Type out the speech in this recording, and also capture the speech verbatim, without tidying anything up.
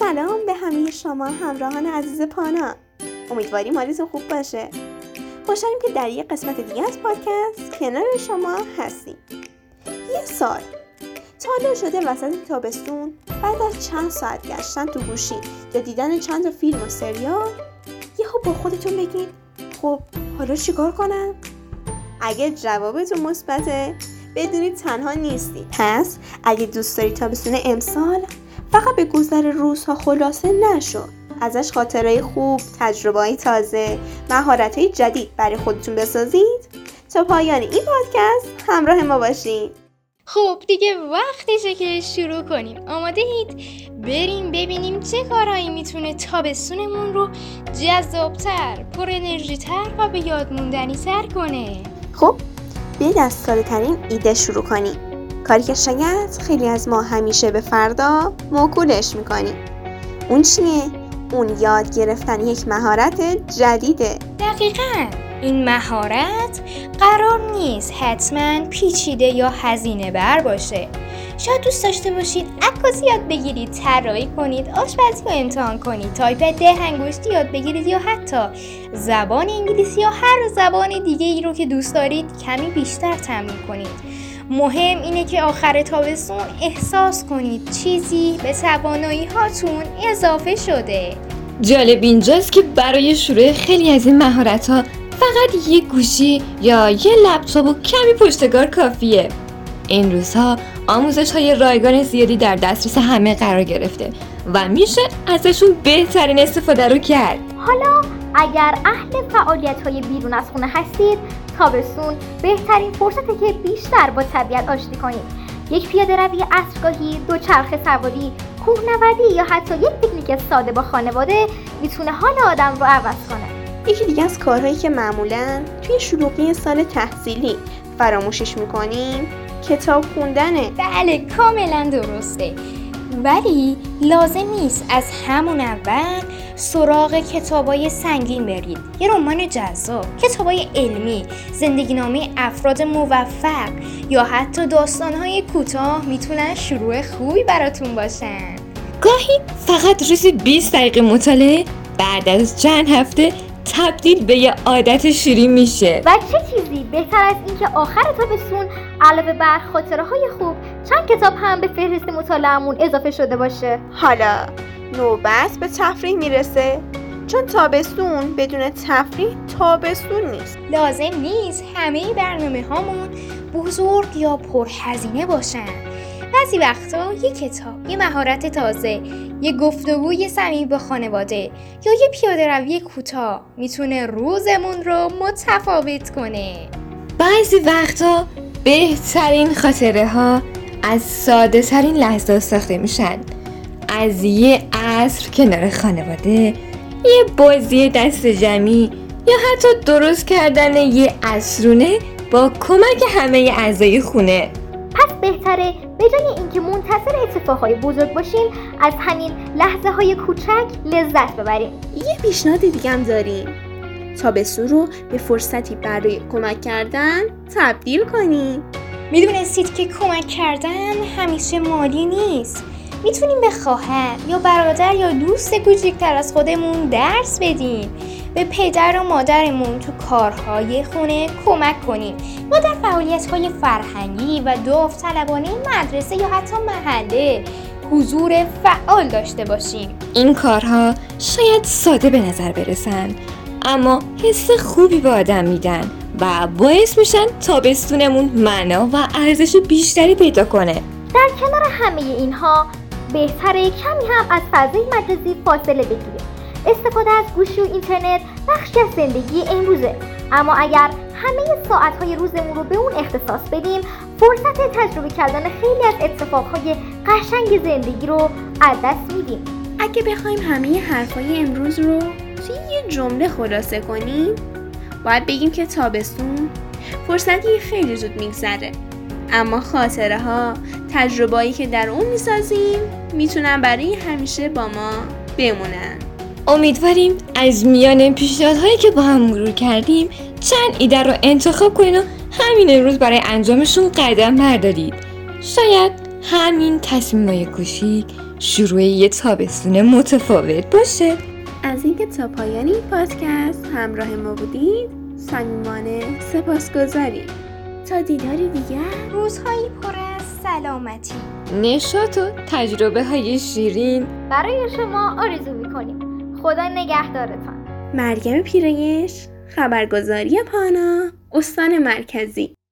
سلام به همه شما همراهان عزیز پانا. امیدواریم حالتون خوب باشه. خوشحالیم که در یک قسمت دیگه از پادکست کنار شما هستیم. یه سال تا حالا شده وسط تابستون بعد از چند ساعت گشتن تو گوشی یا دیدن چند تا فیلم و سریال یهو با خودتون بگید خب حالا چیکار کنم؟ اگه جوابتون مثبته بدونید تنها نیستید. پس اگه دوست دارید تابستون امسال فقط به گذر روزها خلاصه نشو، ازش خاطرهای خوب، تجربه‌های تازه، مهارت‌های جدید برای خودتون بسازید، تا پایان این پادکست همراه ما باشید. خب دیگه وقتشه که شروع کنیم. آماده اید؟ بریم ببینیم چه کارهایی میتونه تابستونمون رو جذاب‌تر، پر انرژی‌تر و به یاد موندنی‌تر کنه. خب بیاید از ساده‌ترین ایده شروع کنیم. کاری که شاید خیلی از ما همیشه به فردا موکولش میکنیم. اون چیه؟ اون یاد گرفتن یک مهارت جدیده. دقیقاً. این مهارت قرار نیست حتماً پیچیده یا هزینه بر باشه. شاید دوست داشته باشید عکاسی یاد بگیرید، طراحی کنید، آشپزی رو امتحان کنید، تایپ ده انگشتی یاد بگیرید یا حتی زبان انگلیسی یا هر زبان دیگه ای رو که دوست دارید کمی بیشتر تمرین کنید. مهم اینه که آخر تابستون احساس کنید چیزی به توانایی هاتون اضافه شده. جالب اینجاست که برای شروع خیلی از این مهارت‌ها فقط یه گوشی یا یه لپتاپ و کمی پشتکار کافیه. این روزها آموزش‌های رایگان زیادی در دسترس همه قرار گرفته و میشه ازشون بهترین استفاده رو کرد. حالا اگر اهل فعالیت‌های بیرون از خونه هستید، تابستون بهترین فرصته که بیشتر با طبیعت آشتی کنید. یک پیاده روی عصرگاهی، دوچرخه سواری، کوهنوردی یا حتی یک پیکنیک ساده با خانواده میتونه حال آدم رو عوض کنه. یکی دیگه از کارهایی که معمولاً توی شلوغی سال تحصیلی فراموشش میکنیم کتاب خوندنه. بله کاملا درسته، ولی لازم نیست از همون اول سراغ کتابای سنگین برید. یه رمان جذاب، کتابای علمی، زندگینامه افراد موفق یا حتی داستانهای کوتاه میتونن شروع خوبی براتون باشن. گاهی فقط روزی بیست دقیقه مطالعه بعد از چند هفته تبدیل به یه عادت شیرین میشه. و چه چیزی بهتر از این که آخر تابستون علاوه بر خاطره‌های خوب چند کتاب هم به فهرست مطالعه‌مون اضافه شده باشه. حالا نوبت به تفریح میرسه، چون تابستون بدون تفریح تابستون نیست. لازم نیست همه برنامه هامون بزرگ یا پرهزینه باشن. بعضی وقتا یه کتاب، یه مهارت تازه، یه گفتگوی صمیمی با خانواده یا یه پیاده روی کوتاه میتونه روزمون رو متفاوت کنه. بعضی وقتا بهترین خاطره ها از ساده ترین لحظات ساخته میشن. از یه عصر کنار خانواده، یه بازی دست جمعی یا حتی درست کردن یه عصرونه با کمک همه اعضای خونه. پس بهتره به جای اینکه منتظر اتفاقهای بزرگ باشیم از همین لحظه های کوچک لذت ببریم. یه پیشنهاد دیگه هم داریم. تابستون رو به فرصتی برای کمک کردن تبدیل کنیم. میدونستید که کمک کردن همیشه مالی نیست؟ میتونیم به خواهر یا برادر یا دوست کوچکتر از خودمون درس بدیم، به پدر و مادرمون تو کارهای خونه کمک کنیم یا در فعالیت‌های فرهنگی و داوطلبانه مدرسه یا حتی محله حضور فعال داشته باشیم. این کارها شاید ساده به نظر برسن، اما حس خوبی به آدم میدن و باعث میشن تابستونمون معنا و ارزش بیشتری پیدا کنه. در کنار همه اینها بهتره کمی هم از فضای مجازی فاصله بگیریم. استفاده از گوشی و اینترنت بخشی از زندگی امروزه، اما اگر همه ساعت‌های روزمون رو به اون اختصاص بدیم فرصت تجربه کردن خیلی از اتفاقهای قشنگ زندگی رو از دست میدیم. اگه بخوایم همه حرفای امروز رو توی یه جمله خلاصه کنیم باید بگیم که تابستون فرصتی خیلی زود میگذره، اما خاطره ها، تجربه‌ای که در اون میسازیم میتونن برای همیشه با ما بمونن. امیدواریم از میان پیشنهادهایی که با هم مرور کردیم چند ایده رو انتخاب کنید و همین امروز برای انجامشون قدم بردارید. شاید همین تصمیم‌های کوچیک شروع یه تابستون متفاوت باشه. از اینکه تا پایان این پادکست همراه ما بودید صمیمانه سپاسگزاریم. تا دیداری دیگر، روزهایی پر از سلامتی، نشاط و تجربه های شیرین برای شما آرزو میکنیم. خدا نگهدارتان. مریم پیرایش، خبرگزاری پانا، استان مرکزی.